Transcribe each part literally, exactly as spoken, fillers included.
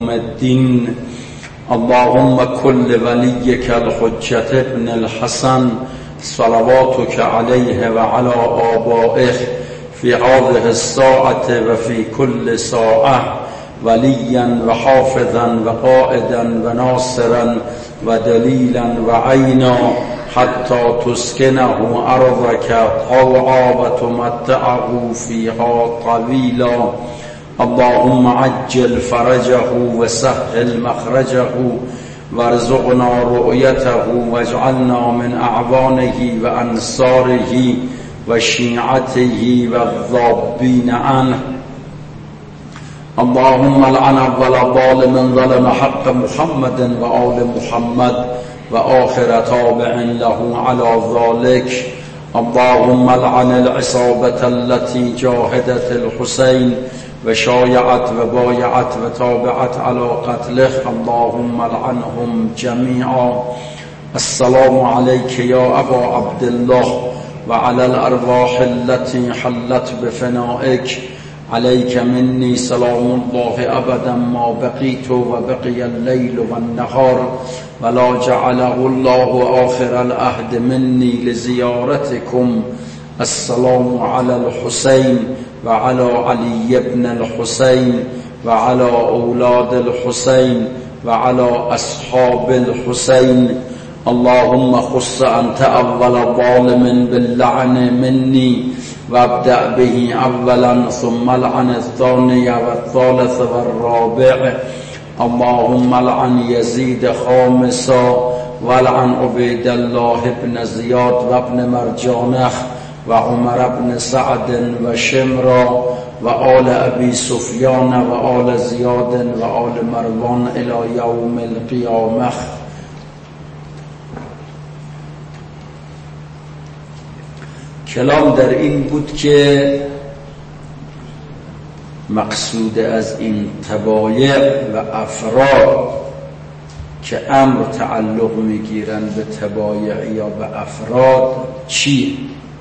الدين اللهم كل وليك الحجة ابن الحسن صلواتك عليه وعلى آبائه في هذه الساعة وفي كل ساعة وليا وحافظا وقائدا وناصرا ودليلا وعينا حتى تسكنه أرضك طوعا وتمتعه فيها طويلا. اللهم عجل فرجه وسهل مخرجه وارزقنا رؤيته واجعلنا من أعوانه وأنصاره وشيعته والذابين عنه. اللهم لعن أول ظالم ظلم حق محمد وآل محمد وآخر تابع له على ذلك. اللهم لعن العصابة التي جاهدت الحسين وشايعت وبايعت وتابعت على قتله، اللهم لعنهم جميعا. السلام عليك يا أبا عبد الله وعلى الأرواح التي حلت بفنائك. عليك مني سلام الله أبدا ما بقيت وبقي الليل والنهار، ولا جعله الله آخر العهد مني لزيارتكم. السلام على الحسين وعلى علي بن الحسين وعلى أولاد الحسين وعلى أصحاب الحسين. اللهم خص أنت أول ظالم باللعن مني وابدأ به أولا ثم لعن الثاني والثالث والرابع. اللهم لعن يزيد خامسا ولعن عبيد الله بن زياد وابن مرجانخ وعمر بن سعد وشمرا وآل أبي سفيان وآل زياد وآل مروان إلى يوم القيامة. کلام در این بود که مقصود از این تبایع و افراد که امر تعلق میگیرند به تبایع یا به افراد چی؟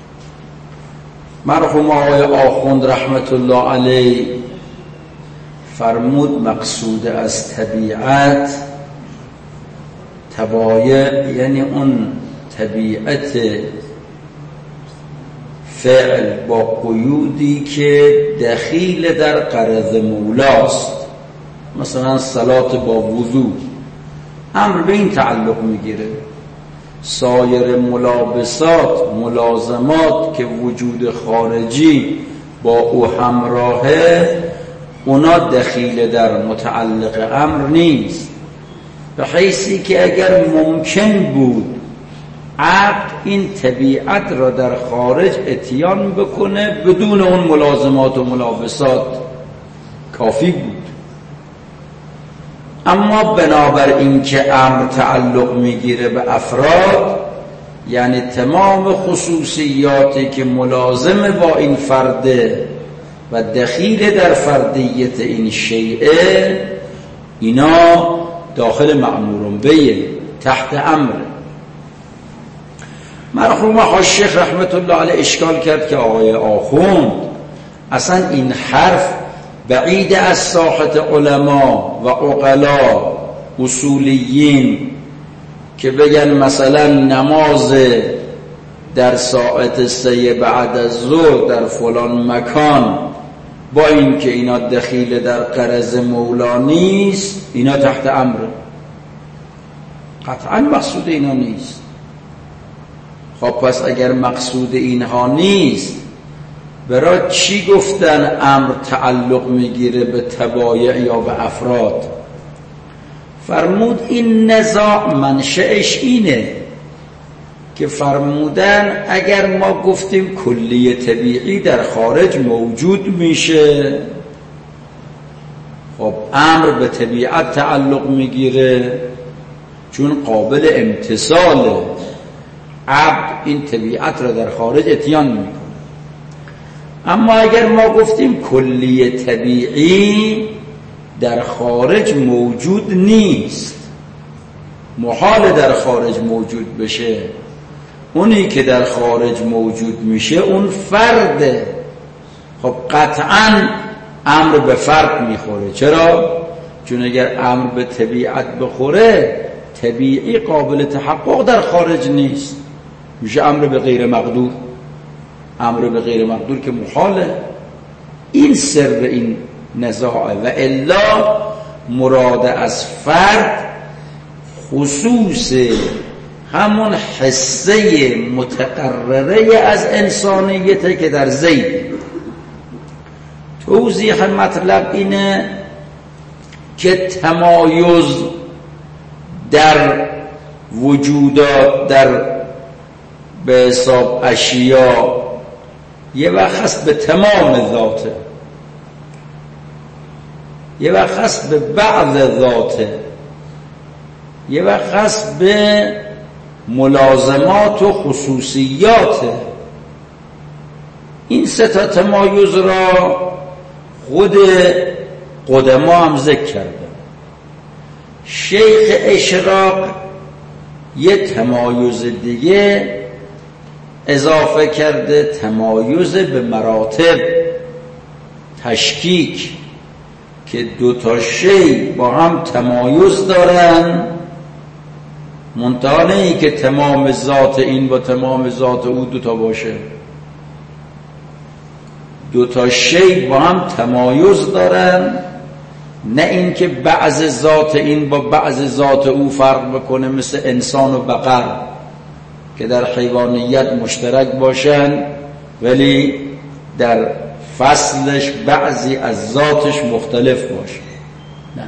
مرحوم آقای آخوند رحمت الله علیه فرمود مقصود از طبیعت تبایع یعنی اون طبیعت فعل با قیودی که دخیل در غرض مولاست، مثلا صلات با وضو امر به این تعلق میگیره. سایر ملابسات ملازمات که وجود خارجی با او همراهه اونا دخیل در متعلق امر نیست، به حیثی که اگر ممکن بود عبد این طبیعت را در خارج اتیان بکنه بدون اون ملازمات و ملابسات کافی بود. اما بنابر این که امر تعلق میگیره به افراد، یعنی تمام خصوصیاتی که ملازم با این فرده و دخیل در فردیت این شیعه، اینا داخل مأمور به تحت امر. مرحوم حاشیه رحمت الله علیه اشکال کرد که آقای آخوند اصلا این حرف بعید از ساحت علما و عقلا اصولیین که بگن مثلا نماز در ساعت سه بعد از ظهر در فلان مکان با این که اینا دخیل در غرض مولا نیست، اینا تحت امر. قطعا مقصود اینا نیست. خب پس اگر مقصود اینها نیست، برای چی گفتن امر تعلق میگیره به تبایع یا به افراد؟ فرمود این نزاع منشأش اینه که فرمودن اگر ما گفتیم کلیه طبیعی در خارج موجود میشه، خب امر به طبیعت تعلق میگیره چون قابل امتثاله، عبد این طبیعت را در خارج اتیان میکنه. اما اگر ما گفتیم کلیه طبیعی در خارج موجود نیست، محال در خارج موجود بشه، اونی که در خارج موجود میشه اون فرده، خب قطعا امر به فرد میخوره. چرا؟ چون اگر امر به طبیعت بخوره طبیعی قابل تحقق در خارج نیست، میشه امر به غیر مقدور. امر به غیر مقدور که محاله. این سر این نزاعه. و الا مراد از فرد خصوص همون حصه متقرره از انسانیته که در زید. توضیح مطلب اینه که تمایز در وجودات، در به حساب اشیا، یه وقت هست به تمام ذاته، یه وقت هست به بعض ذاته، یه وقت هست به ملازمات و خصوصیاته. این سه تا تمایز را خود قدما هم ذکر کرده. شیخ اشراق یه تمایز دیگه اضافه کرده، تمایز به مراتب، تشکیک، که دو تا شی با هم تمایز دارن، منتها نه ای که تمام ذات این با تمام ذات او دو تا باشه. دو تا شی با هم تمایز دارن، نه این که بعض ذات این با بعض ذات او فرق بکنه، مثل انسان و بقر که در حیوانیت مشترک باشن ولی در فصلش بعضی از ذاتش مختلف باشه. نه.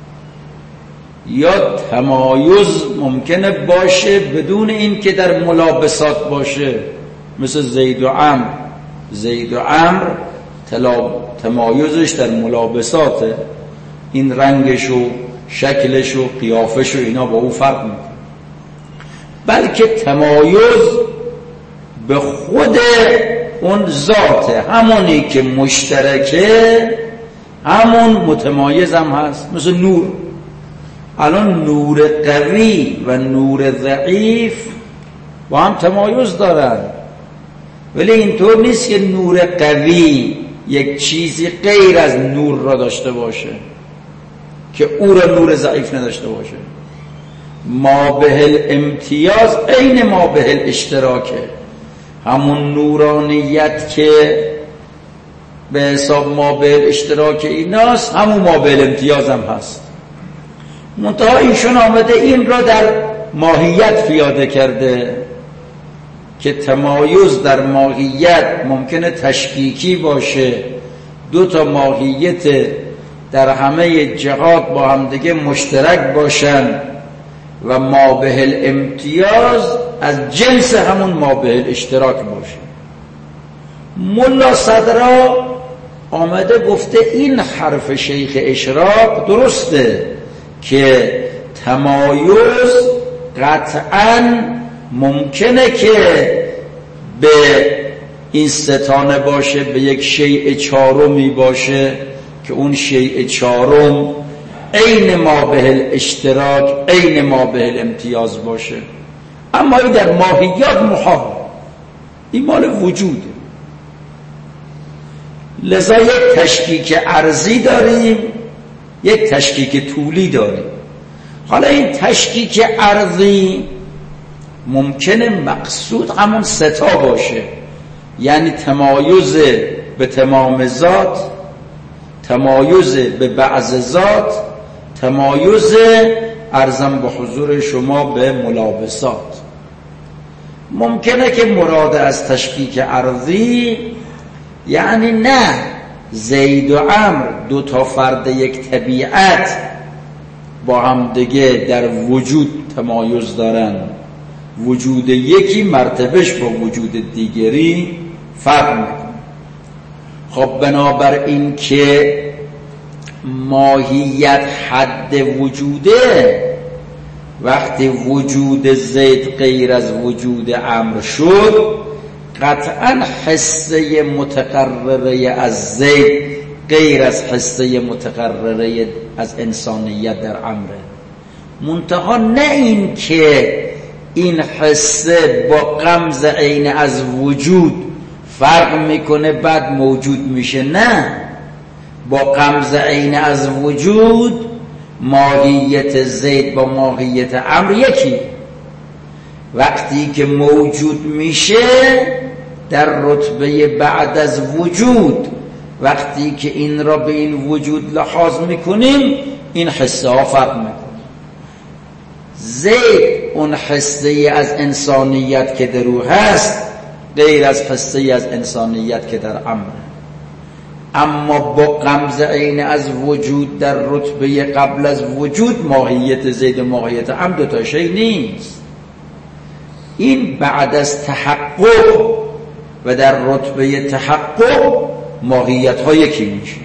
یا تمایز ممکنه باشه بدون این که در ملابسات باشه، مثل زید و عمرو. زید و عمرو تمایزش در ملابساته، این رنگش و شکلش و قیافش و اینا با او فرق میکنه. بلکه تمایز به خود اون ذاته، همونی که مشترکه همون متمایز هم هست. مثل نور، الان نور قوی و نور ضعیف با هم تمایز دارن، ولی اینطور نیست که نور قوی یک چیزی غیر از نور را داشته باشه که او را نور ضعیف نداشته باشه. ما به الامتیاز عین ما به الاشتراکه، همون نورانیت که به حساب ما به الاشتراک ایناست، همون ما به الامتیاز هم هست. منتها ایشون آمده این را در ماهیت پیاده کرده که تمایز در ماهیت ممکنه تشکیکی باشه، دو تا ماهیت در همه جهات با هم دیگه مشترک باشن، و ما به الامتیاز از جنس همون ما به الاشتراک باشه. ملا صدرا آمده گفته این حرف شیخ اشراق درسته که تمایز قطعاً ممکنه که به این ستانه باشه، به یک شیء چهارمی باشه که اون شیء چهارم عین ما به الاشتراک، عین ما به الامتیاز باشه. اما این در ماهیات محال، این مال وجوده. لذا یک تشکیک عرضی داریم، یک تشکیک طولی داریم. حالا این تشکیک عرضی ممکنه مقصود همون ستا باشه، یعنی تمایز به تمام ذات، تمایز به بعض ذات، تمایز ارزم به حضور شما به ملابسات. ممکنه که مراد از تشکیک عرضی یعنی نه زید و عمرو دو تا فرد یک طبیعت با هم دیگه در وجود تمایز دارن، وجود یکی مرتبش با وجود دیگری فرق میکنه. خب بنابراین که ماهیت حد وجوده، وقتی وجود زید غیر از وجود عمرو شد، قطعا حصه متقرره از زید غیر از حصه متقرره از انسانیت در عمره. منتها نه این که این حصه با غمز عین از وجود فرق میکنه بعد موجود میشه، نه، با غمز عین از وجود ماهیت زید با ماهیت عمرو یکی. وقتی که موجود میشه در رتبه بعد از وجود، وقتی که این را به این وجود لحاظ میکنیم این حسه ها فرق میکنه. زید اون حسه از انسانیت که در او هست غیر از حسه از انسانیت که در عمرو، اما با غمز عین از وجود در رتبه قبل از وجود ماهیت زید و ماهیت عمرو دو تا شی نیست. این بعد از تحقق و در رتبه تحقق ماهیت ها یکی میشه.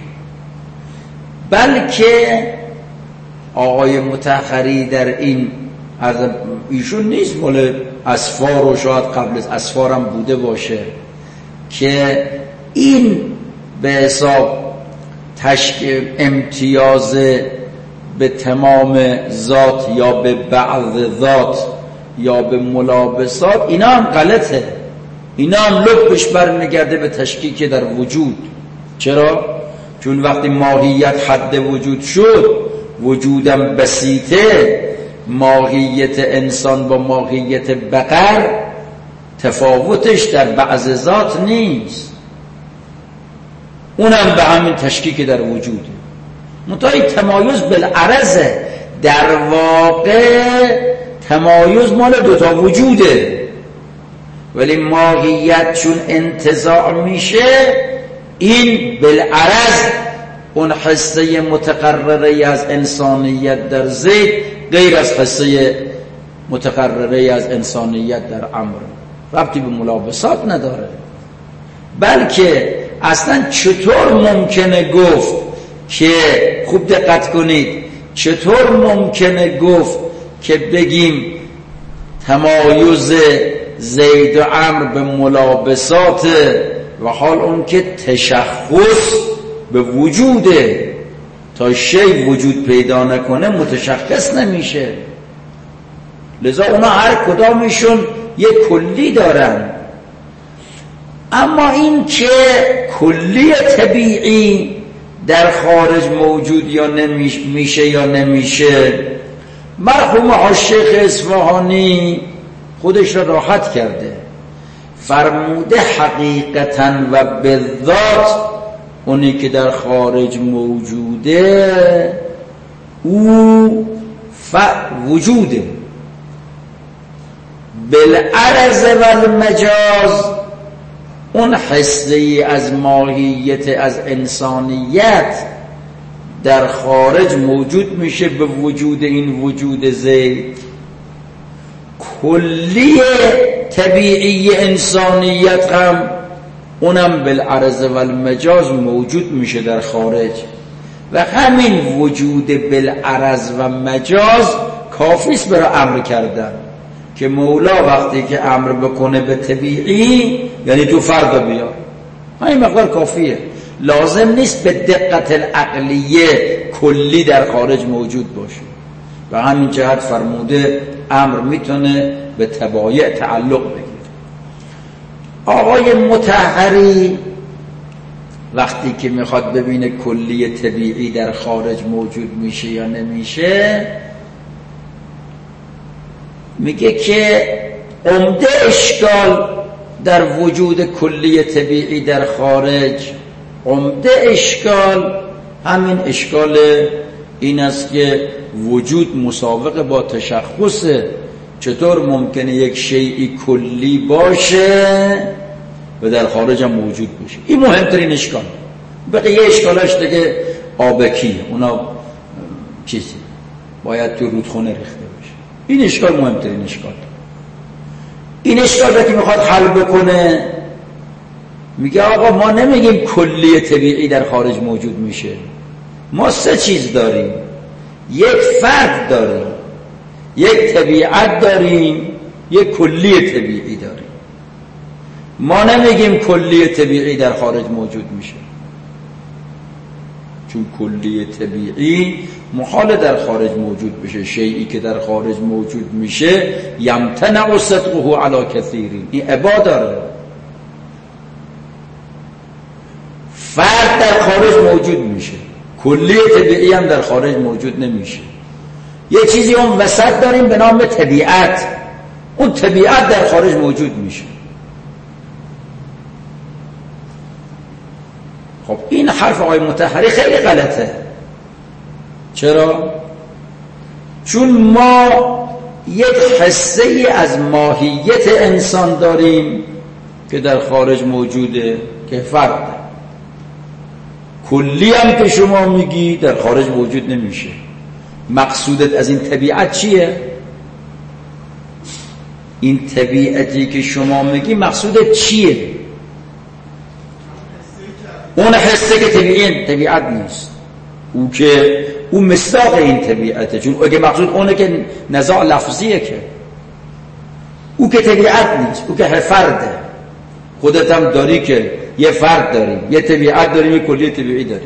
بلکه آقای مطهری در این از ایشون نیست، مال اسفار و شاید قبل از اسفار هم بوده باشه که این به حساب تشکیل امتیاز به تمام ذات یا به بعض ذات یا به ملابسات، اینا هم غلطه. اینا هم لبش برمیگرده به تشکیک در وجود. چرا؟ چون وقتی ماهیت حد وجود شد، وجودم بسیطه، ماهیت انسان با ماهیت بقر تفاوتش در بعض ذات نیست، اونم به همین تشکیک در وجوده. منتها تمایز بالعرضه، در واقع تمایز مال دوتا وجوده، ولی ماهیت چون انتزاع میشه این بالعرض اون حصه متقرره از انسانیت در زید غیر از حصه متقرره از انسانیت در عمرو ربطی به ملابسات نداره. بلکه اصلا چطور ممکنه گفت که، خوب دقت کنید، چطور ممکنه گفت که بگیم تمایز زید و عمرو به ملابسات و حال اون که تشخص به وجوده، تا شی وجود پیدا نکنه متشخص نمیشه. لذا اونا هر کدامشون یک کلی دارن. اما این که کلی طبیعی در خارج موجود یا نمیشه یا نمیشه، مرحوم شیخ اصفهانی خودش را راحت کرده، فرموده حقیقتا و بالذات اونی که در خارج موجوده او ف وجوده، بالعرض و المجاز اون حصه از ماهیت از انسانیت در خارج موجود میشه به وجود این وجود زید. کلی طبیعی انسانیت هم اونم بالعرض و المجاز موجود میشه در خارج، و همین وجود بالعرض و مجاز کافیست برای امر کردن که مولا وقتی که امر بکنه به طبیعی یعنی تو فردا بیا، همین مقدار کافیه. لازم نیست به دقت العقلیه کلی در خارج موجود باشه. و همین جهت فرموده امر میتونه به تبایع تعلق بگیره. آقای مطهری وقتی که میخواد ببینه کلی طبیعی در خارج موجود میشه یا نمیشه، میگه که عمده اشکال در وجود کلی طبیعی در خارج، عمده اشکال همین اشکال این است که وجود مسابقه با تشخصه. چطور ممکنه یک شیئی کلی باشه و در خارج هم موجود باشه؟ این مهمترین اشکال. بقیه اشکالاش دیگه آبکی، اونا چیزی باید تو رودخونه ریخته باشه. این اشکال مهمترین اشکال. این اشکال را که میخواد حل بکنه میگه آقا ما نمیگیم کلی طبیعی در خارج موجود میشه، ما سه چیز داریم. یک فرد داریم، یک طبیعت داریم، یک کلی طبیعی داریم. ما نمیگیم کلی طبیعی در خارج موجود میشه، چون کلی طبیعی محال در خارج موجود بشه. شیئی که در خارج موجود میشه یمتنع صدقه علی کثیرین، این عبا داره. فرد در خارج موجود میشه، کلیه طبیعی هم در خارج موجود نمیشه. یه چیزی اون وسط داریم به نام طبیعت، اون طبیعت در خارج موجود میشه. خب این حرف آقای مطهری خیلی غلطه. چرا؟ چون ما یک حصه ای از ماهیت انسان داریم که در خارج موجوده که فرد، کلی هم که شما میگی در خارج موجود نمیشه. مقصودت از این طبیعت چیه؟ این طبیعتی که شما میگی مقصودت چیه؟ اون حسه که طبیعی طبیعت نیست، او که او مصداق این طبیعته. چون اگه مقصود اونه که نزاع لفظیه، که او که طبیعت نیست، او که فرده. خودت هم داری که یه فرد داریم، یه طبیعت داریم، یه کلیه طبیعی داریم.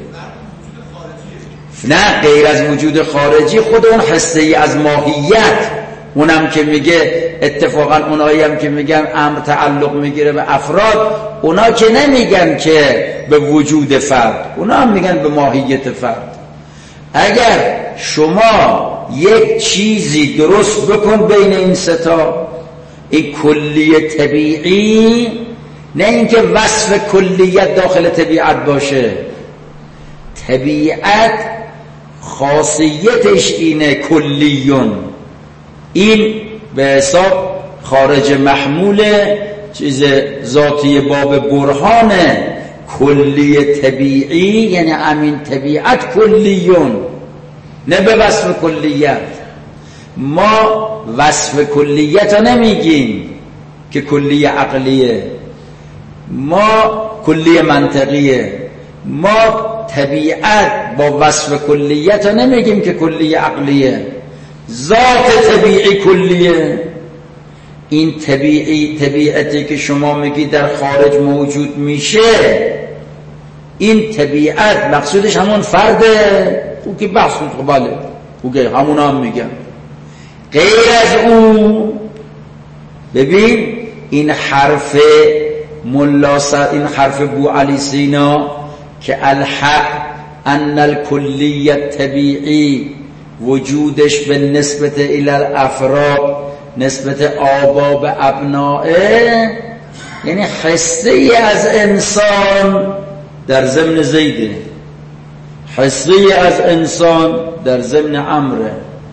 نه، غیر از وجود خارجی خود اون حصه ای از ماهیت، اونم که میگه اتفاقا اونایی هم که میگن امر تعلق میگیره به افراد، اونا که نمیگن که به وجود فرد، اونا هم میگن به ماهیت فرد. اگر شما یک چیزی درست بکن بین این ستا، این کلیه طبیعی، نه اینکه وصف کلیت داخل طبیعت باشه. طبیعت خاصیتش اینه کلیون، این به حساب خارج محمول چیز ذاتی باب برهانه. کلی طبیعی یعنی همین طبیعت کلیون، نه به وصف کلیت. ما وصف کلیت رو نمیگیم که کلی عقلیه، ما کلی منطقیه. ما طبیعت با وصف کلیت رو نمیگیم که کلی عقلیه، ذات طبیعی کلیه. این طبیعی طبیعتی که شما میگی در خارج موجود میشه، این طبیعت مقصودش همون فرده. او که بحث بود، بله او که همون هم میگن. غیر از او ببین این حرف ملاصق، این حرف بو علی سینا که الحق ان الکلیت طبیعی، وجودش به نسبت الی الافراد، نسبت آبا به ابنائه، یعنی حصه ای از انسان در ضمن زیده، حصه ای از انسان در ضمن عمره.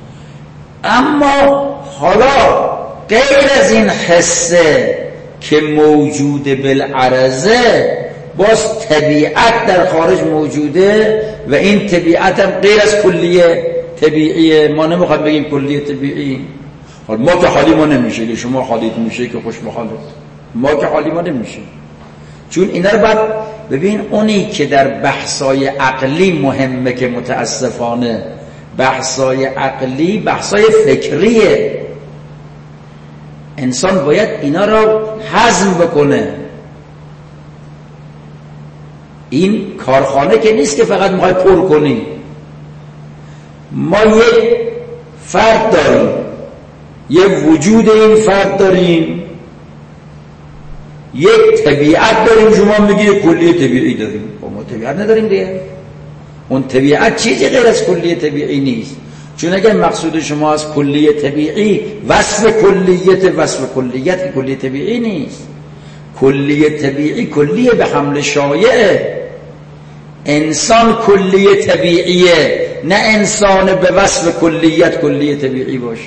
اما حالا غیر از این حصه که موجود بالعرضه، باز طبیعت در خارج موجوده و این طبیعت هم غیر از کلیه طبیعیه. ما نمیخواد بگیم کلیه طبیعی. حالا ما که حالی ما نمیشه که شما حالیت میشه که خوش بخالت، ما که حالی ما نمیشه. چون اینا رو باید ببین، اونی که در بحثای عقلی مهمه که متاسفانه بحثای عقلی بحثای فکریه، انسان باید اینا رو هضم بکنه. این کارخانه که نیست که فقط میخوای پر کنی. ما یک فرد داریم، یک وجود این فرد داریم، یک طبیعت داریم. شما میگی کلیه طبیعی داریم، ما طبیعت نداریم دیگه. اون طبیعت چیزی غیر از کلیه طبیعی نیست. چون اگر مقصود شما از کلیه طبیعی وصف کلیت، وصف کلیت کلیه طبیعی نیست. کلیه طبیعی کلیه به حمل شایعه. انسان کلیه طبیعیه، نه انسان به وصف کلیت کلیه طبیعی باشه.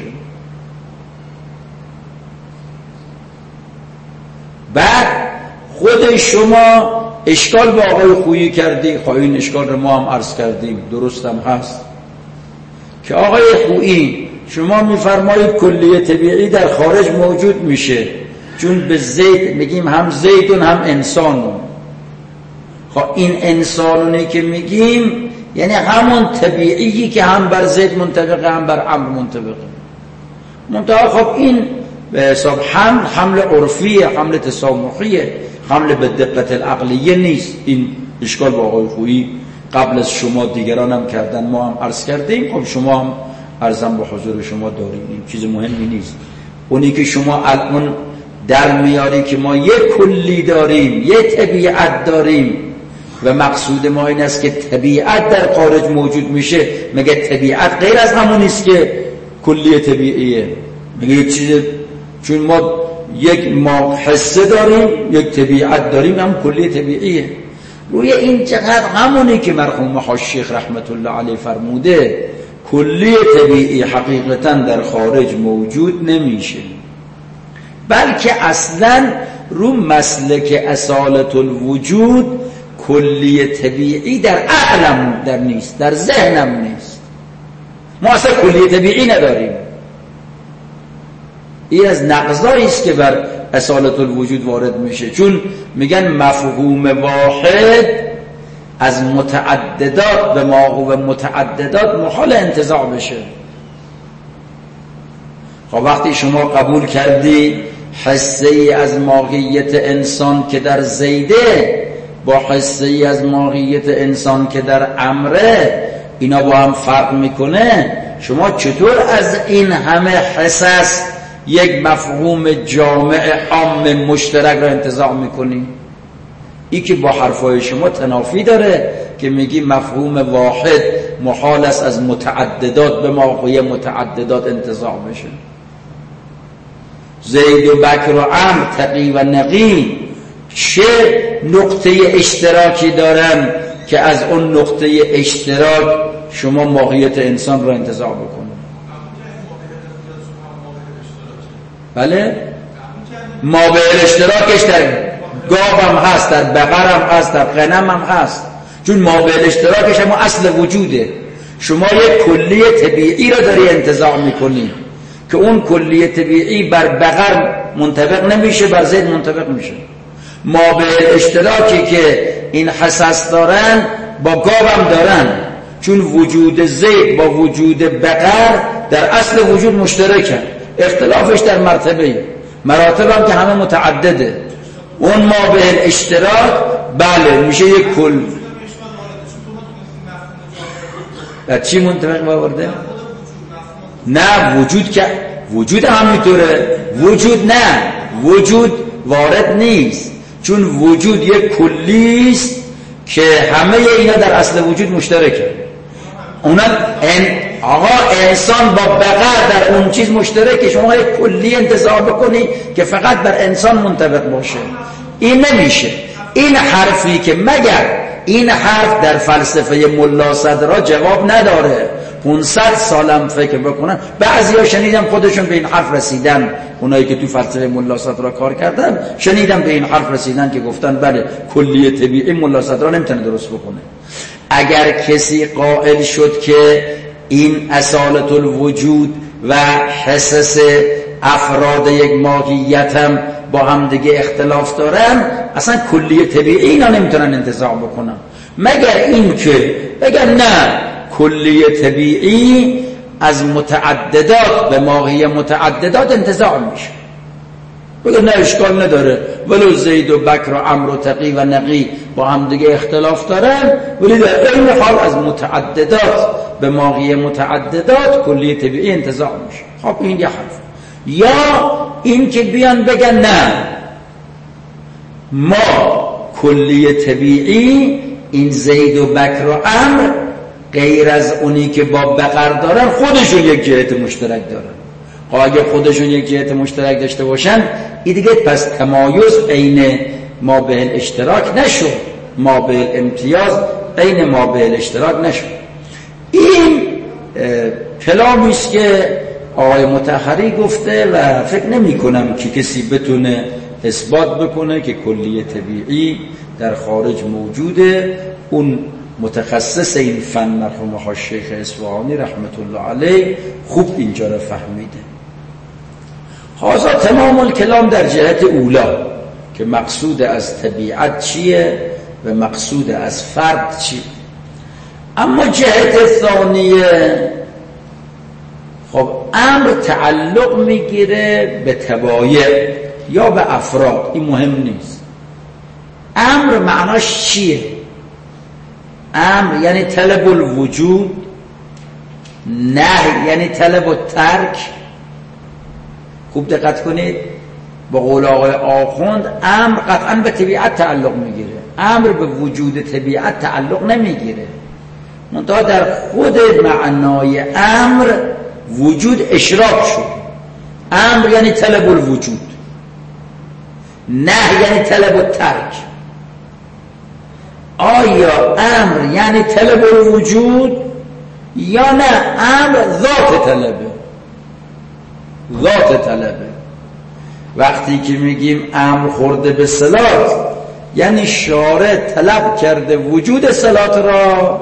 بعد خود شما اشکال با آقای خویی کردی. خواهی این اشکال رو ما هم عرض کردیم، درست هم هست که آقای خویی شما میفرمایید کلیه طبیعی در خارج موجود میشه، چون به زید میگیم هم زیدون هم انسانون. خب این انسانونی که میگیم یعنی همون طبیعی که هم بر زید منطبقه هم بر عمر منطبقه. منطقه خب این به حساب حمل حمل عرفیه، حمل تسامحیه، حمل به دقت العقلیه نیست. این اشکال با آقای خویی قبل از شما دیگران هم کردن، ما هم عرض کردیم. خب شما هم عرضم با حضور شما داریم، این چیز مهمی نیست. اونی که شما الان در میاری که ما یک کلی داریم، یک طبیعت داریم، و مقصود ما این است که طبیعت در خارج موجود میشه. مگه طبیعت غیر از همون نیست که کلیه طبیعیه؟ مگه یک چیز، چون ما یک ما حسه داریم، یک طبیعت داریم، هم کلیه طبیعیه. روی این چقدر همونی که مرحوم حاج رحمت الله علیه فرموده، کلیه طبیعی حقیقتا در خارج موجود نمیشه، بلکه اصلا رو مسلک اصالت الوجود کلیه طبیعی در عقلم در نیست، در ذهنم نیست. ما اصلا کلیه طبیعی نداریم. این از نقضایی است که بر اصالت الوجود وارد میشه، چون میگن مفهوم واحد از متعددات به ما و متعددات محال انتزاع بشه. خب وقتی شما قبول کردی حصه ای از ماهیت انسان که در زیده با حصه ای از ماهیت انسان که در امره اینا با هم فرق میکنه، شما چطور از این همه حصص یک مفهوم جامع عام مشترک را انتزاع میکنی؟ ای که با حرفای شما تنافی داره که میگی مفهوم واحد محال است از متعددات به ماهیت متعددات انتزاع بشه. زید و بکر و عمرو، تقی و نقی چه نقطه اشتراکی دارن که از اون نقطه اشتراک شما ماهیت انسان را انتزاع بکنید؟ بله، ما به اشتراکش در گاو هم هست، در بقر هم هست، در غنم هم هست، چون ما به اشتراکش هم اصل وجوده. شما یک کلیه طبیعی را داری انتزاع میکنی که اون کلیه طبیعی بر بقر منطبق نمیشه، بر زید منطبق میشه. ما به اشتراکی که این حساس دارن با گاو هم دارن، چون وجود زید با وجود بقر در اصل وجود مشترکه، اختلافش در مرتبه مراتب هم که همه متعدده. اون ما به اشتراک بله میشه یک کل. در چی منطبق باورده؟ نه وجود که وجود هم میطوره، وجود نه، وجود وارد نیست، چون وجود یک کلیست که همه اینا در اصل وجود مشترکه. اونا ان آقا انسان با بقر در اون چیز مشترکه، شما یک کلی انتزاع بکنی که فقط بر انسان منطبق باشه، این نمیشه. این حرفی که مگر این حرف در فلسفه ملا صدرا جواب نداره، پانصد سالم فکر بکنن، بعضیا شنیدم خودشون به این حرف رسیدن، اونایی که تو فلسفه ملا صدرا کار کردن شنیدم به این حرف رسیدن که گفتن بله کلیه طبیعی ملا صدرا نمیتونه درست بکنه. اگر کسی قائل شد که این اصالت الوجود و حسس افراد یک ماهیت هم با هم دیگه اختلاف دارن، اصلا کلیه طبیعی اینا نمیتونن انتزاع بکنن، مگر این که بگن نه کلیه طبیعی از متعددات به ماهیت متعددات انتزاع میشه. بگن نه اشکال نداره، ولو زید و بکر و عمرو و تقی و نقی با هم دیگه اختلاف دارن، ولی در این حال از متعددات به ماهیت متعددات کلیه طبیعی انتزاع میشه. خب این یه حرف. یا این که بیان بگن نه ما کلیه طبیعی این زید و بکر و عمرو غیر از اونی که با بقر دارن خودشون یک جهت مشترک دارن. اگه خودشون یک جهت مشترک داشته باشن این دیگه پس تمایز عین ما به الاشتراک نشد، ما به الامتیاز عین ما به الاشتراک نشد. این کلامی است که آقای مطهری گفته و فکر نمی کنم که کسی بتونه اثبات بکنه که کلیه طبیعی در خارج موجوده. اون متخصص این فن مرحوم حاج شیخ اصفهانی رحمت الله علیه خوب اینجا را فهمیده. هذا تمام الکلام در جهت اولا که مقصود از طبیعت چیه و مقصود از فرد چیه. اما جهت ثانیه، خب امر تعلق میگیره به تبایع یا به افراد، این مهم نیست. امر معناش چیه؟ امر یعنی طلب الوجود، نهی یعنی طلب الترک. خوب دقت کنید، با قول آقای آخوند امر قطعا به طبیعت تعلق میگیره. امر به وجود طبیعت تعلق نمیگیره، منتها در خود معنای امر وجود اشراک شد. امر یعنی طلب الوجود، نه یعنی طلب الترک. آیا امر یعنی طلب الوجود یا نه امر ذات طلبه؟ ذات طلبه. وقتی که میگیم امر خورده به صلات یعنی شارع طلب کرده وجود صلات را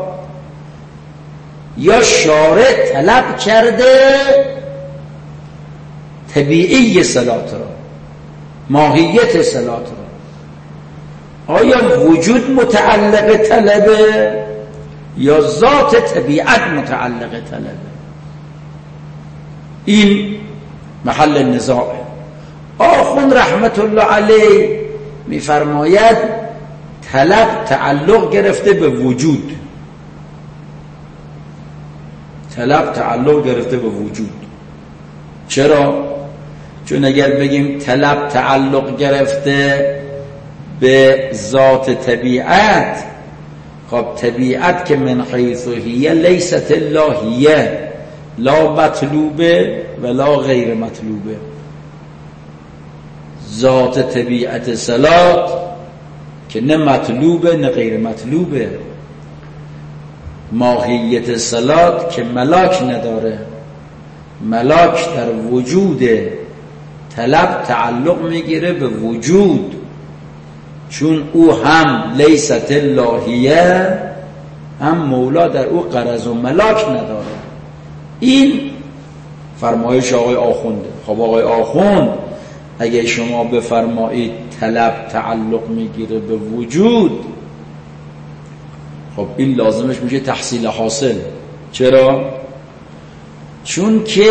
یا شارع طلب کرده طبیعی صلات را، ماهیت صلات را. آیا وجود متعلق طلبه یا ذات طبیعت متعلق طلبه؟ این محل نزاعه. آخوند رحمت الله علیه میفرماید طلب تعلق گرفته به وجود، طلب تعلق گرفته به وجود. چرا؟ چون اگر بگیم طلب تعلق گرفته به ذات طبیعت، خب طبیعت که من حیث هی لیست الا هی، لا مطلوبه ولا غیر مطلوبه. ذات طبیعت صلات که نه مطلوبه نه غیر مطلوبه. ماهیت صلات که ملاک نداره، ملاک در وجود طلب تعلق میگیره به وجود، چون او هم لیست اللهیه، هم مولا در او غرض و ملاک نداره. این فرمایش آقای آخونده. خب آقای آخوند اگه شما بفرمایید طلب تعلق میگیره به وجود، خب این لازمش میشه تحصیل حاصل. چرا؟ چون که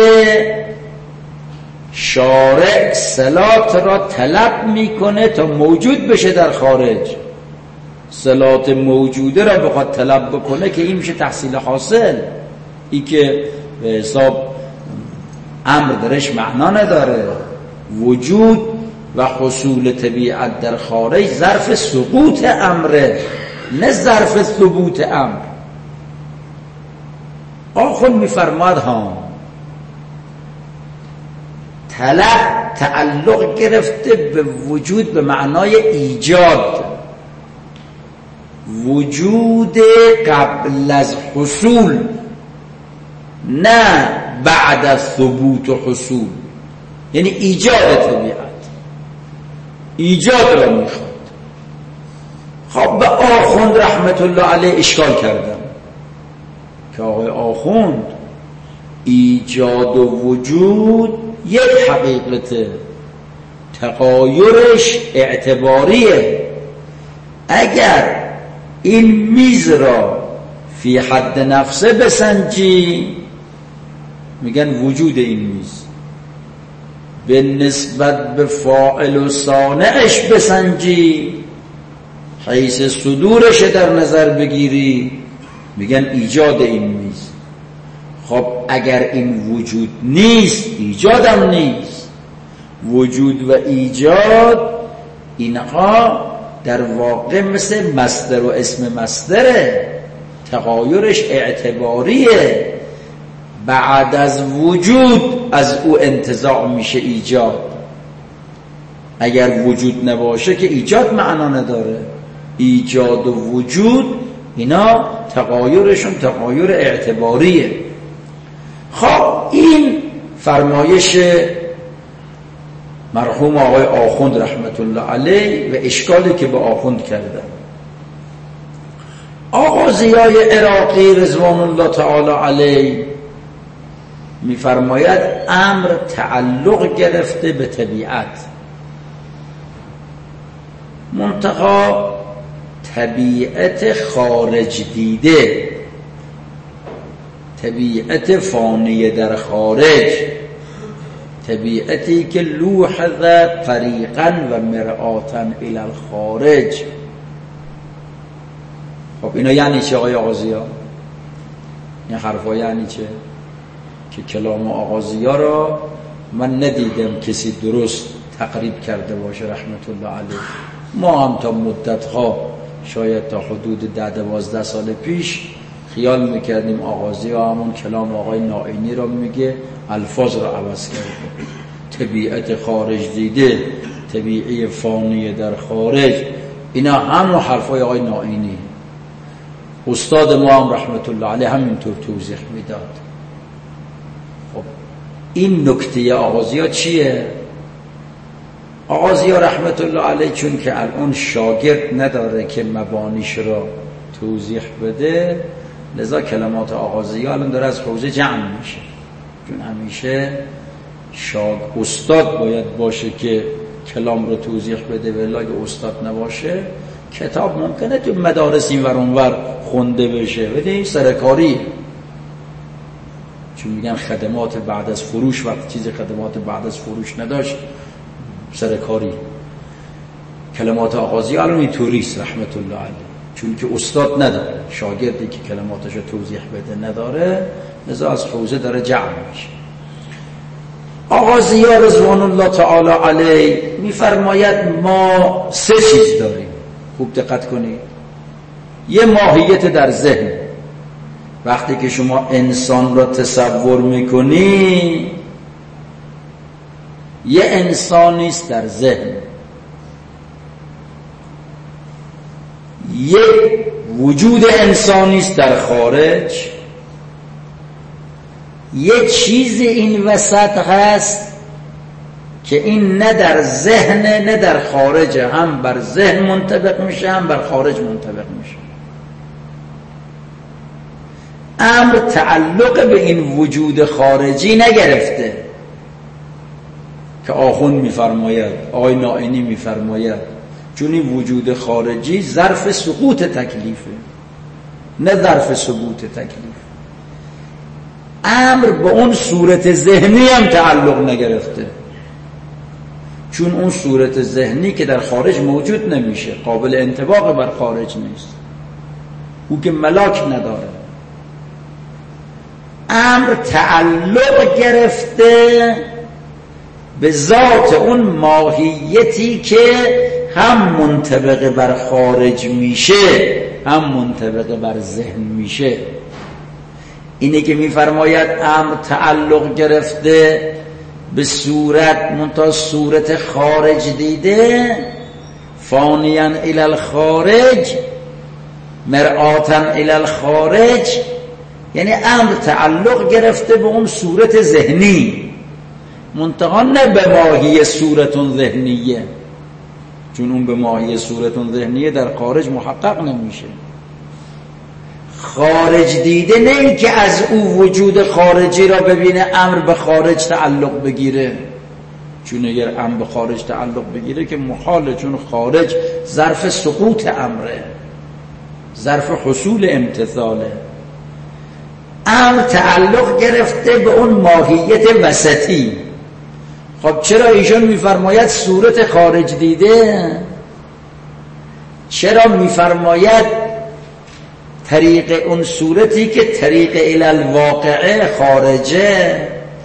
شارع صلات را طلب میکنه تا موجود بشه در خارج. صلات موجوده را بخواد طلب بکنه که این میشه تحصیل حاصل. این که به حساب امر درش معنا نداره. وجود و حصول طبیعت در خارج ظرف سقوط امره، نه ظرف ثبوت امر. آخون میفرماد ها طلب تعلق گرفته به وجود به معنای ایجاد، وجود قبل از حصول، نه بعد از ثبوت و حصول. یعنی ایجاد طبیعت، ایجاد را میخواد. خب به آخوند رحمت الله علیه اشکال کردم که آقای آخوند ایجاد و وجود یک حقیقته، تغایرش اعتباریه. اگر این میز را فی حد نفسه بسنجی، میگن وجود این میز. به نسبت به فاعل و صانعش بسنجی، حیث صدورش در نظر بگیری، میگن ایجاد این میز. خب اگر این وجود نیست، ایجادم نیست. وجود و ایجاد اینها در واقع مثل مصدر و اسم مصدره، تغایرش اعتباریه. بعد از وجود از او انتزاع میشه ایجاد. اگر وجود نباشه که ایجاد معنا نداره. ایجاد و وجود اینا تغایرشون تغایر اعتباریه. خب این فرمایش مرحوم آقای آخوند رحمت الله علیه و اشکالی که به آخوند کردن. آقا ضیای عراقی رضوان الله تعالی علیه میفرماید امر تعلق گرفته به طبیعت، منتها طبیعت خارج دیده، طبیعت فانیه در خارج، طبیعتی که لوحظ طریقا و مرآتا الی الخارج. خب اینا یعنی چه آقای آغازی ها؟ این حرفا یعنی چه؟ که کلام آغازی ها را من ندیدم کسی درست تقریب کرده باشه رحمت الله علیه. ما هم تا مدت ها شاید تا حدود ده دوازده سال پیش خیال میکردیم آغازی ها همون کلام آقای نائینی را میگه، الفاظ را عوض کرده. طبیعت خارج دیده، طبیعی فانی در خارج، اینا همون حرفای آقای نائینی. استاد ما هم رحمت الله علیه همینطور توضیح میداد. خب این نکته آغازی ها چیه؟ آغازی ها رحمت الله علیه چون که الان شاگرد نداره که مبانیش را توضیح بده، لذا کلمات آغازی ها الان داره از حوزه جمع میشه، چون همیشه شاگ استاد باید باشه که کلام رو توضیح بده، ولی اگه استاد نباشه کتاب ممکنه تو مدارس این ور اون ور خونده بشه، ولی این سرکاری، چون میگن خدمات بعد از فروش، وقت چیز خدمات بعد از فروش نداشت سرکاری. کلمات آغازی الان اینطوریست رحمت الله علیه، چون که استاد نداره، شاگردی که کلماتش رو توضیح بده نداره، لذا از حوزه داره جمع میشه. آغازی ها رضوان الله تعالی علیه میفرماید ما سه چیز داریم، خوب دقت کنید. یه ماهیت در ذهن، وقتی که شما انسان را تصور میکنی یه انسانیست در ذهن، یه وجود انسانیست در خارج، یه چیز این وسط هست که این نه در ذهن نه در خارجه، هم بر ذهن منطبق میشه هم بر خارج منطبق میشه. امر تعلق به این وجود خارجی نگرفته که آخوند میفرماید، آقای نائینی میفرماید، چون این وجود خارجی ظرف سقوط تکلیفه نه ظرف ثبوت تکلیف. امر به اون صورت ذهنی هم تعلق نگرفته، چون اون صورت ذهنی که در خارج موجود نمیشه، قابل انطباق بر خارج نیست، او که ملاک نداره. امر تعلق گرفته به ذات اون ماهیتی که هم منطبق بر خارج میشه هم منطبق بر ذهن میشه. اینه که میفرماید امر تعلق گرفته به صورت، منتها صورت خارج دیده، فانیاً الی الخارج مرآتاً الی الخارج، یعنی امر تعلق گرفته به اون صورت ذهنی، منتها نه به ماهی صورت ذهنیه، چون اون به ماهی صورت ذهنیه در خارج محقق نمیشه. خارج دیده نه این که از او وجود خارجی را ببینه امر به خارج تعلق بگیره، چون اگر امر به خارج تعلق بگیره که محاله، چون خارج ظرف سقوط امره، ظرف حصول امتثاله. امر تعلق گرفته به اون ماهیت وسطی. خب چرا ایشون میفرماید صورت خارج دیده؟ چرا میفرماید طریق اون صورتی که طریق الی الواقعه خارجه،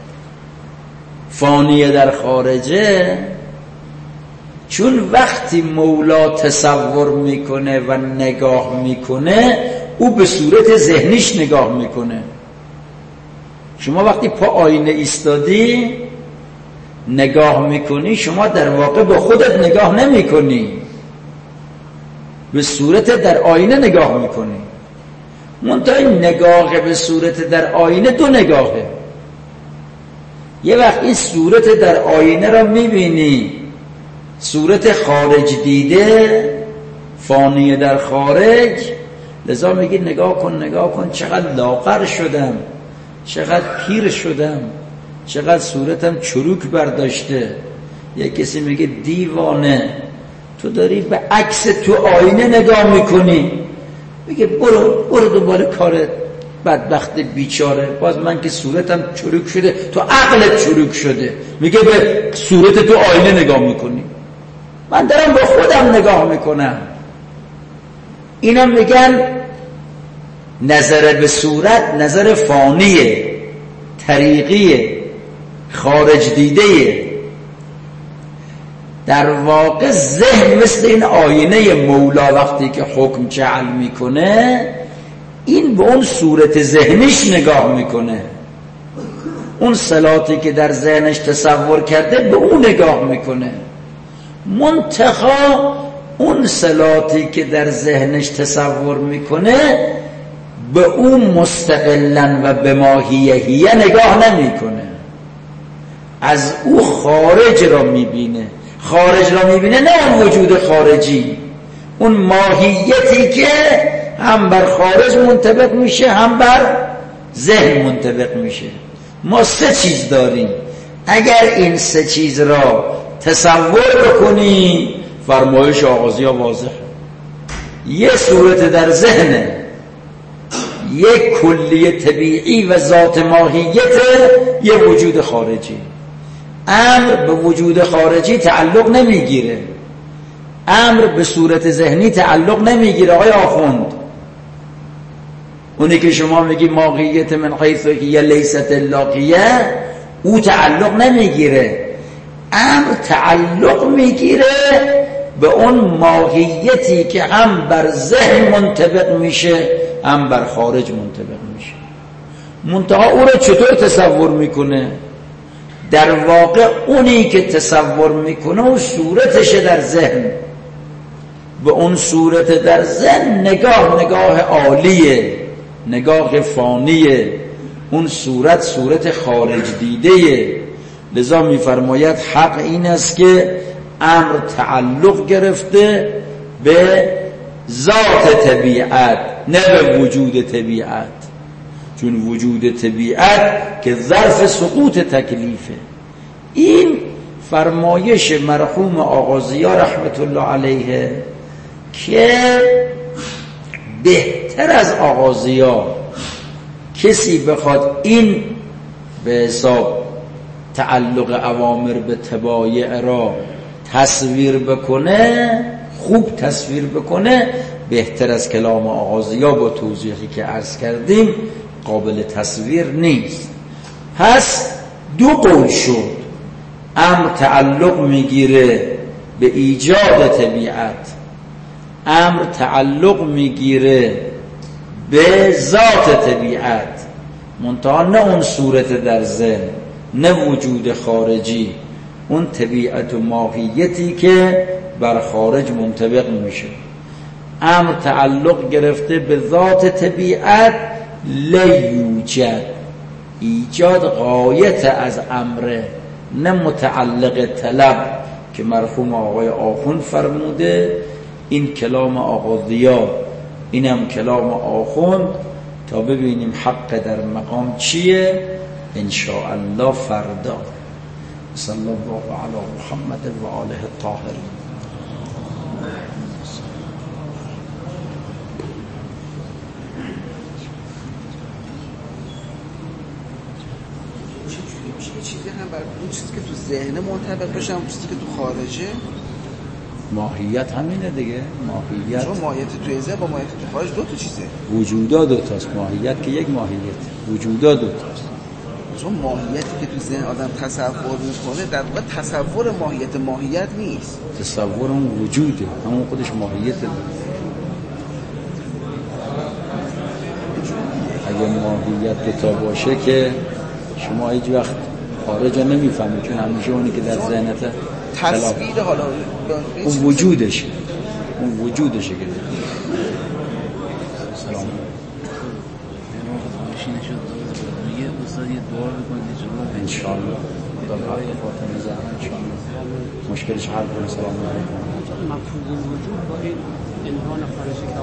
فانیه در خارجه؟ چون وقتی مولا تصور میکنه و نگاه میکنه او به صورت ذهنیش نگاه میکنه. شما وقتی پا آینه ایستادی نگاه میکنی، شما در واقع به خودت نگاه نمیکنی، به صورت در آینه نگاه میکنی. منتها این نگاه به صورت در آینه دو نگاهه. یه وقت این صورت در آینه را میبینی صورت خارج دیده، فانیه در خارج، لذا میگی نگاه کن نگاه کن چقدر لاغر شدم، چقدر پیر شدم، چقدر صورتم چروک برداشته. یک کسی میگه دیوانه، تو داری به عکس تو آینه نگاه میکنی. میگه برو برو دوباره کارت، بدبخت بیچاره، باز من که صورتم چروک شده تو عقلت چروک شده. میگه به صورت تو آینه نگاه میکنی، من دارم با خودم نگاه میکنم. اینا میگن نظر به صورت نظر فانیه، طریقیه، خارج دیده. در واقع ذهن مثل این آینه مولا وقتی که حکم جعل میکنه، این به اون صورت ذهنیش نگاه میکنه، اون صلاتی که در ذهنش تصور کرده به اون نگاه میکنه. منتها اون صلاتی که در ذهنش تصور میکنه به اون مستقلاً و به ماهیهیه نگاه نمیکنه، از او خارج را میبینه. خارج را میبینه، نه اون وجود خارجی، اون ماهیتی که هم بر خارج منطبق میشه هم بر ذهن منطبق میشه. ما سه چیز داریم، اگر این سه چیز را تصور بکنی فرمایش آغازی‌ها واضحه. یه صورت در ذهنه، یک کلیه طبیعی و ذات ماهیت، یه وجود خارجی. امر به وجود خارجی تعلق نمیگیره، امر به صورت ذهنی تعلق نمیگیره. آقای آخوند، اونی که شما میگی ماهیت من حیث هی لیست اللاقیه، او تعلق نمیگیره، امر تعلق میگیره به اون ماهیتی که هم بر ذهن منطبق میشه هم بر خارج منطبق میشه. منتها او رو چطور تصور میکنه؟ در واقع اونی که تصور میکنه و صورتش در ذهن، به اون صورت در ذهن نگاه نگاه عالیه، نگاه فانیه، اون صورت صورت خارج دیده. لذا میفرماید حق این است که امر تعلق گرفته به ذات طبیعت، نه به وجود طبیعت، چون وجود طبیعت که ظرف سقوط تکلیفه. این فرمایش مرحوم آغازی‌ها رحمت الله علیه که بهتر از آغازی‌ها کسی بخواد این به حساب تعلق اوامر به تبایع را تصویر بکنه، خوب تصویر بکنه، بهتر از کلام آغازی‌ها با توضیحی که عرض کردیم قابل تصویر نیست. پس دو قول شد، امر تعلق میگیره به ایجاد طبیعت، امر تعلق میگیره به ذات طبیعت، منتها نه اون صورت در ذهن، نه وجود خارجی، اون طبیعت و ماهیتی که بر خارج منطبق میشه. امر تعلق گرفته به ذات طبیعت، لیوجد، ایجاد غایت از امره، نه متعلق طلب که مرحوم آقای آخوند فرموده. این کلام آغازی‌ها، اینم کلام آخوند، تا ببینیم حق در مقام چیه ان شاء الله فردا. صلی الله علی محمد و آله الطاهرین. چیزی هم بر اون چیزی که تو ذهن منطبق بشه، اون چیزی که تو خارجه. ماهیت همینه دیگه. ماهیت چون ماهیت توی ذهن با ماهیت تو خارج دو تا چیزه. وجودا دو تاست، ماهیت که یک ماهیت، وجودا دو تاست. چون ماهیتی که تو ذهن آدم تصور میکنه در واقع تصور ماهیت ماهیت نیست، تصور اون وجوده، همون خودش ماهیته. اگه ماهیت دو تا باشه که شما هیچ وقت خارج رو نمیفهمید، چون همیشه اونی که در ذهنته تصویر حالا اون وجودشه، اون وجودشه که سلام ان شاء الله خدا برای فاطمه زهرا ان شاء الله مشکلش حل کنه. سلام علیکم. مفهوم وجود با این عنوان خارجی که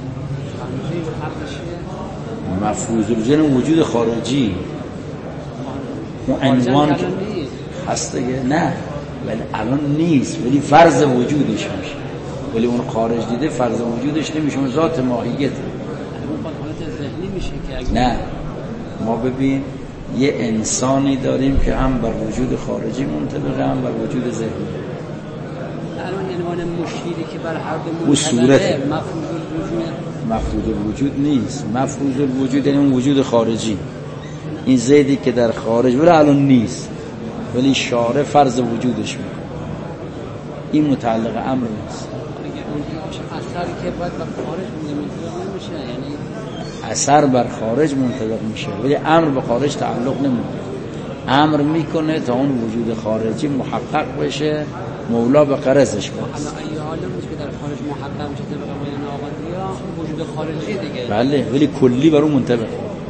آقا مفروض الجن وجود خارجی، اون عنوان که هست دیگه، نه ولی الان نیست، ولی فرض وجودش میشه، ولی اون خارج دیده فرض وجودش نمیشه، اون ذات ماهیت اون حالت ذهنی میشه که اگه نه. ما ببین یه انسانی داریم که هم بر وجود خارجی منطبقه هم بر وجود ذهنی. الان عنوان مشیری که بر هر دو اون صورت مفروض الوجود، مفروض الوجود نیست. مفروض الوجود یعنی اون وجود خارجی، این زیدی که در خارج ولی الان نیست، ولی شارع فرض وجودش میکنه. این متعلق امر نیست. اثر که باید بر خارج منطبق نمیشه، یعنی اثر بر خارج منطبق میشه ولی امر به خارج تعلق نمیکنه. امر میکنه تا اون وجود خارجی محقق بشه، مولا به قرضش کنه. حالا ای حالا نیست که در خارج محقق میشه طبق بیان آقادیا وجود خارجی دیگه. بله ولی کلی بر اون منطبق،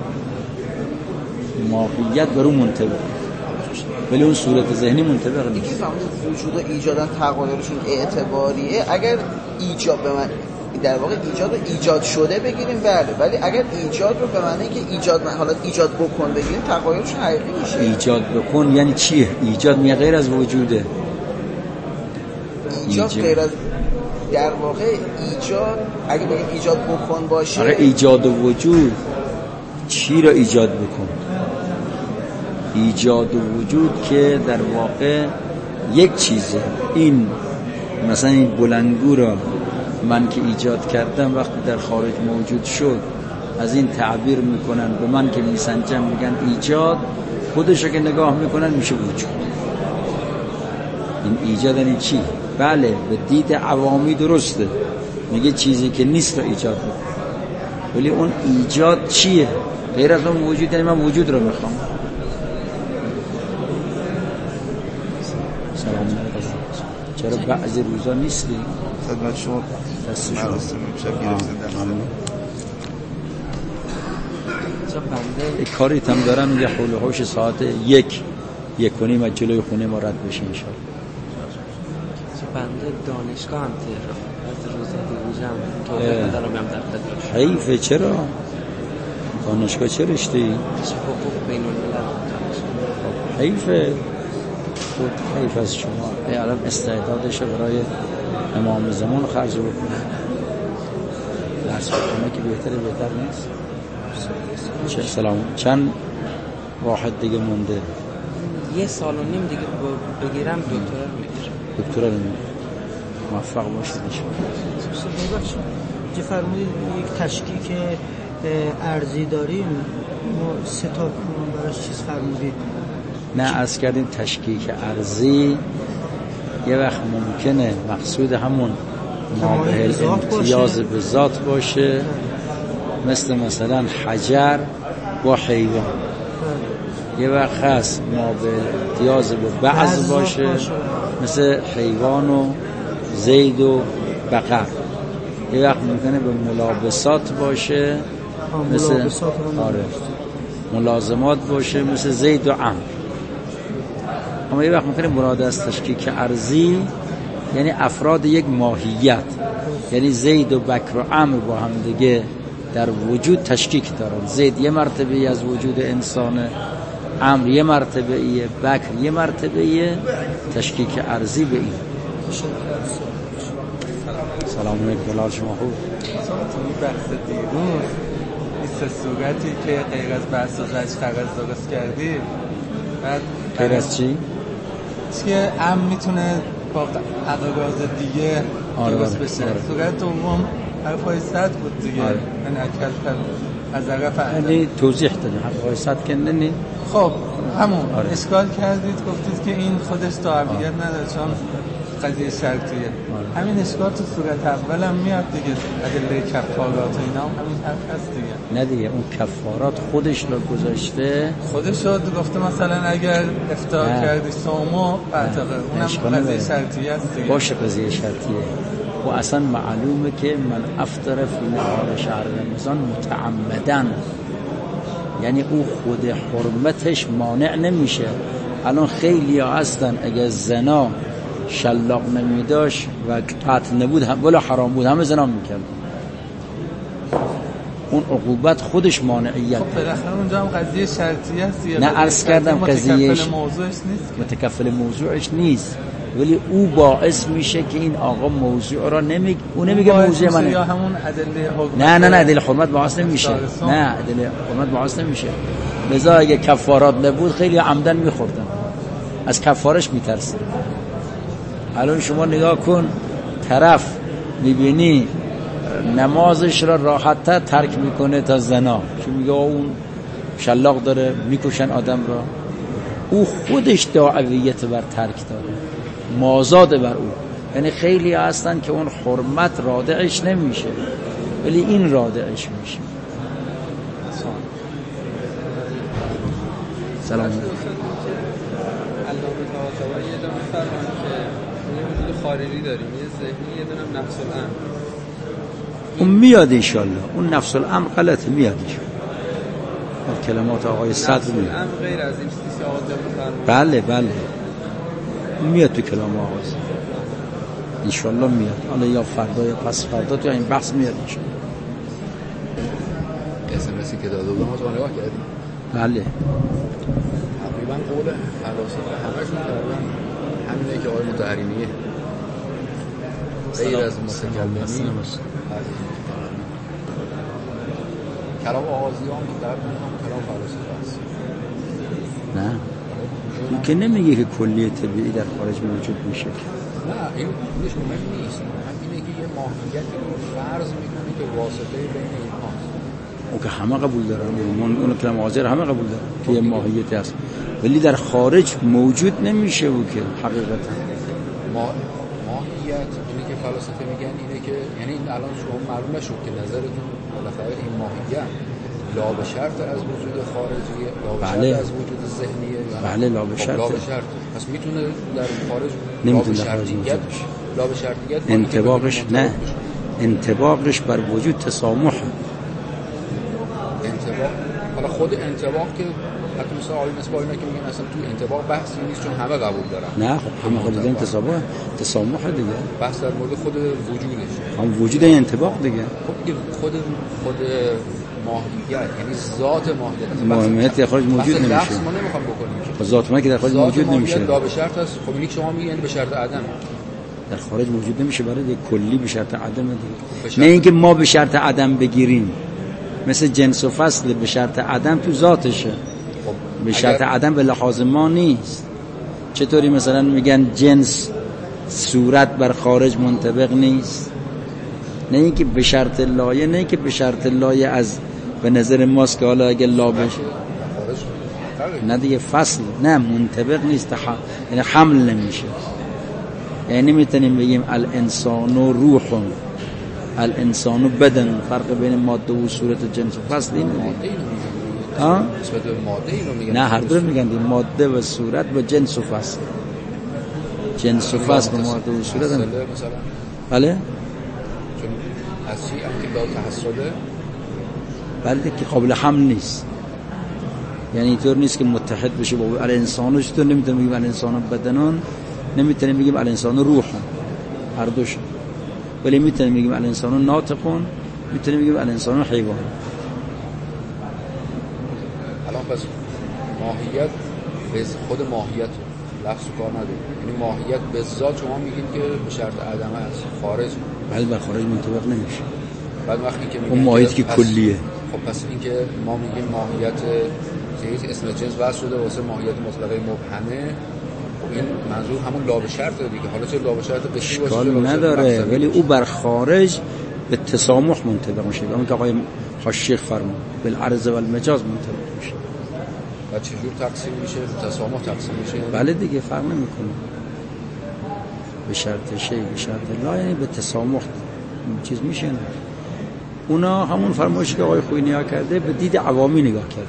ماهیت بر اون منطبق، ولی اون صورت ذهنی منطبق نیست. اینکه فهمید وجود و ایجادن تغایرشون اعتباریه. اگر ایجاد به من در واقع ایجاد رو ایجاد شده بگیریم بله، ولی اگر ایجاد رو به معنی که ایجاد من حالا ایجاد بکن بگیریم تغایرش حقیقی میشه. ایجاد بکن یعنی چیه؟ ایجاد میاد غیر از وجوده. ایجاد غیر از در واقع ایجاد اگه بگیم ایجاد بکن باشه، آره ایجاد و وجود چی را ایجاد بکن؟ ایجاد و وجود که در واقع یک چیزه. این مثلا این بلندگو را من که ایجاد کردم وقتی در خارج موجود شد از این تعبیر میکنن، به من که میسنجم میگن ایجاد، خودش که نگاه میکنن میشه وجود. این ایجاد یعنی چی؟ بله به دید عوامی درسته، میگه چیزی که نیست رو ایجاد بکن، ولی اون ایجاد چیه؟ غیر از اون وجود یعنی من وجود رو میخوام. سلام علیکم. چرا بعضی روزا نیستی؟ خدمت شما دست شما مراسم امشب گرفتن. یک کاری تم دارم یه حول و حوش ساعت یک یک کنیم از جلوی خونه ما رد بشیم انشاءالله. بنده دانشگاه هم تهران از روز دیروزم توفیق ندارم هم در خدمت. حیفه. چرا؟ دانشگاه چه رشته‌ای؟ حقوق بین الملل. حیفه. خود حیف از شما. ای الان استعدادش برای امام زمان خرج بکنه. درس بکنه که بهتره بهتر نیست. چه سلام. چند واحد دیگه مونده؟ یه سال و نیم دیگه بگیرم دکترا رو میگیرم. دکترا رو میگیرم. موفق باشید انشاءالله. چه فرمودید یک تشکیک ارضی داریم ما سه تا کنون براش چیز فرمودید؟ نه از کردیم تشکیک ارضی یه وقت ممکنه مقصود همون مابه امتیاز به ذات باشه، مثل مثلا حجر با حیوان. یه وقت هست مابه امتیاز به بعض باشه، مثل حیوان و زید و بقر. یه وقت ممکنه به ملابسات باشه، مثل آره ملازمات باشه، مثل زید و عمرو. اما یه وقت ممکنه مراد از تشکیک ارضی یعنی افراد یک ماهیت، یعنی زید و بکر و عمرو با هم دیگه در وجود تشکیک دارن. زید یه مرتبه از وجود انسانه، عمرو یه مرتبه ایه، بکر یه مرتبه ایه. تشکیک ارضی به این. سلام علیکم. بلال شما خوب؟ توی بحث دیروز این سه صورتی که غیر از بحث و زج تقاضا درست کردی، بعد غیر از چی؟ چیه ام میتونه با اقراض دیگه درست بشه. صورت دوم حرفای صد بود دیگه، آره. من اکل کل از طرف یعنی توضیح دادیم حرفای صد که نه. خب همون آره. اشکال کردید گفتید که این خودش دعویت نداره چون قضیه شرطیه. آره. همین اشکال تو صورت اول هم میاد دیگه، ادله کفارات و اینا هم همین حرف هست دیگه. نه دیگه اون کفارات خودش رو گذاشته، خودش رو گفته مثلا اگر افتار کردی سومو بعتقه، اونم قضیه شرطیه است دیگه. باشه قضیه شرطیه و اصلا معلومه که من افطر فی نهار شهر رمضان متعمدن، یعنی او خود حرمتش مانع نمیشه. الان خیلی ها هستن اگر زنا شلاق نمیداشت و قتل نبود هم ولی حرام بود همه زنا میکرد، اون عقوبت خودش مانعیت. خب بالاخره اونجا هم قضیه شرطیه است. نه عرض کردم قضیه متکفل موضوعش نیست، متکفل موضوعش نیست، ولی او باعث میشه که این آقا موضوع را نمیگه، او نمیگه موضوع منه. یا همون ادله حرمت. نه نه نه ادله حرمت باعث نمیشه. نه ادله حرمت باعث نمیشه. لذا اگه کفارات نبود خیلی عمدن میخوردن، از کفارش میترسن. الان شما نگاه کن، طرف میبینی نمازش را راحت‌تر ترک میکنه تا زنا، چون میگه اون شلاق داره میکشن آدم را، او خودش دعویت بر ترک داره، مازاد بر او. یعنی خیلی هستن که اون حرمت رادعش نمیشه ولی این رادعش میشه. سلام. علامه طباطبایی یه دونه فرمان که یه وجود خارجی داریم، یه ذهنی، یه دونه نفس الامر. اون میاد انشالله، اون نفس الامر غلطه میاد انشالله. کلمات آقای صدر میاد. نفس الامر غیر از این چیزی که آقا جان فرمان. بله بله. میاد تو کلام آقای صدر. انشالله میاد. حالا یا فردا یا پس فردا تو این بحث میاد انشالله. اس ام اسی که داده بودم تو نگاه کردی؟ بله. تقریبا قول فلاسفه همشون تقریبا همینه که آقای مطهریمیه غیر از متکلمی کلام آغازیان که در کلام فلاسفه است. نه این که نمیگه که کلیه طبیعی در خارج موجود میشه. نه این اونش مهم نیست، مهم اینه که یه ماهیتی رو فرض میکنه که واسطه بین اینهاست. او که همه قبول دارن، اون اون کلام حاضر همه قبول دارن که یه ماهیتی هست ولی در خارج موجود نمیشه او که حقیقتا ما ماهیت اینه که فلاسفه میگن اینه که یعنی این الان شما معلوم نشد که نظرتون بالاخره این ماهیت لا به شرط از وجود خارجیه، لا به بله. شرط از وجود ذهنیه، بله لا به شرط. لا به شرط پس میتونه در خارج نمیتونه لا به شرطیت لا به شرطیت انطباقش نه انطباقش بر وجود تسامح. انطباق حالا خود انطباق که حتی مثلا آقای نسبا اینا که میگن اصلا تو انطباق بحثی نیست چون همه قبول دارن. نه خب همه قبول دارن تسامح تسامح دیگه. بحث در مورد خود وجودش. هم وجود انطباق دیگه. خب دیگه خود خود ماهیت یعنی ذات ماهیت ماهیت در خارج موجود نمیشه. بحث ما نمیخوام بکنیم که ذات ما که در خارج موجود نمیشه. ذات ماهیت به شرط است. خب اینی که شما میگین به شرط عدم در خارج موجود نمیشه برای دیگه کلی به شرط عدم دیگه. نه اینکه ما به شرط عدم بگیریم مثل جنس و فصل به شرط عدم تو ذاتشه. خب به شرط عدم به لحاظ ما نیست. چطوری مثلا میگن جنس صورت بر خارج منطبق نیست، نه اینکه به شرط لایه، نه اینکه به شرط لایه از به نظر ماست که حالا اگه لا بشه نه دیگه فصل نه منطبق نیست، یعنی حمل نمیشه. یعنی نمیتونیم بگیم الانسان و روح الانسان و بدن، فرق بین ماده و صورت و جنس و فصل اینه ها؟ نسبت به ماده اینو میگن. نه هر دو میگن دی ماده و صورت و جنس و فصل. جنس و فصل و ماده و صورت هم. مثلا بله چون از چی که با تحصله بله که قابل حمل نیست، یعنی اینطور نیست که متحد بشه با الانسان. چطور نمیتونیم بگیم الانسان بدنان، نمیتونیم بگیم الانسان روح، هر دوش. ولی میتونیم بگیم الانسان ناطقون، میتونیم بگیم الانسان حیوان. الان پس ماهیت به خود ماهیت لفظ کار نداره، یعنی ماهیت به ذات شما میگین که به شرط عدم است خارج. بله بر خارج منطبق نمیشه. بعد وقتی که اون ماهیت که کلیه. خب پس این که ما میگیم ماهیت که اسم جنس واسه شده واسه ماهیت مطلقه مبهمه، این منظور همون لا به شرط دیگه. حالا چه لا به شرط قشری باشه اشکال نداره ولی او بر خارج به تسامح منطبق میشه. اون که آقای خاشیخ فرمود بالعرض و المجاز منطبق میشه. و چجور تقسیم میشه؟ تسامح تقسیم میشه. بله دیگه فرق نمیکنه. به شرط شی به شرط لا یعنی به تسامح چیز میشه. اونا همون فرمایشی که آقای خویی نگاه کرده به دید عوامی نگاه کرده.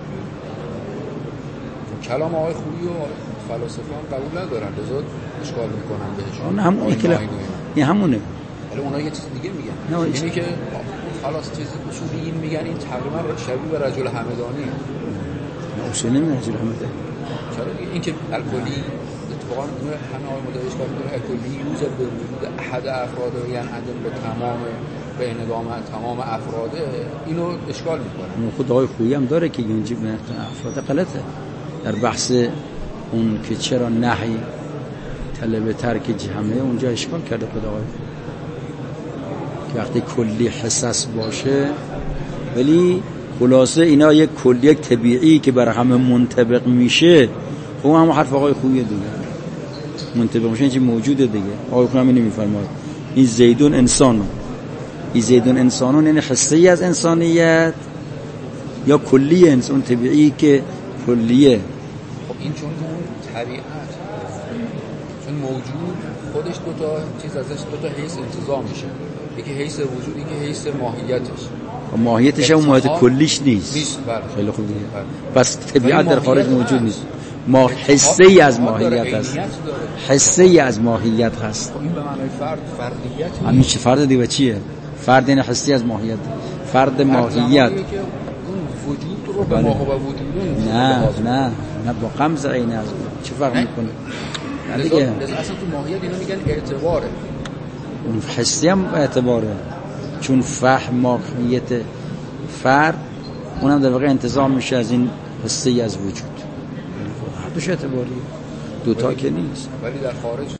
کلام آقای خویی و فلاسفه هم قبول ندارن، لذا اشکال میکنن بهشون. اون همون که این همونه. ولی اونا یه چیز دیگه میگن. اینی که خلاص چیز اصولیین میگن این تقریبا شبیه به رجل همدانی. نه اصولی نمیگن رجل همدانی. چرا این که الکلی اتفاقا همه آقای مدعی اشکال میکنن الکلی یوزد به وجود احد افراد یعنی عدم به تمام به انضام تمام افراد، اینو اشکال میکنن. خود آقای خویی هم داره که یونجی به افراد غلطه در بحث اون که چرا نهی طلب ترک جهمه اونجا اشکال کرده خدا آقای که وقتی کلی حساس باشه. ولی خلاصه اینا یک کلی یک طبیعی که بر همه منطبق میشه، خب هم حرف آقای خویی دیگه منطبق میشه چیزی موجوده دیگه. آقای خویی هم نمیفرماد این زیدون انسانو، این زیدون انسانو یعنی حصه ای از انسانیت یا کلی انسان طبیعی که کلیه. خب این چون اون طبیعت چون موجود خودش دو تا چیز ازش دو تا حیث انتزاع میشه، یکی حیث وجود، یکی حیث ماهیتش. ماهیتش هم ماهیت کلیش نیست. نیست بله. خیلی خوب دیگه. پس طبیعت در خارج موجود نیست. ما حصه ای از ماهیت هست. حصه ای از ماهیت هست. این به معنای فرد، فردیت. همین چه فرد دیگه چیه؟ فرد این حسی از ماهیت. فرد ماهیت. وجود رو به ما و وجود نه نه نه با قمز عین از چه فرق میکنه؟ نه دیگه اصلا تو ماهیت اینا میگن اعتباره. اون حسی هم اعتباره، چون فهم ماهیت فرد اونم در واقع انتزاع میشه از این حسی از وجود. هر دوش اعتباری، دوتا که نیست. ولی در خارج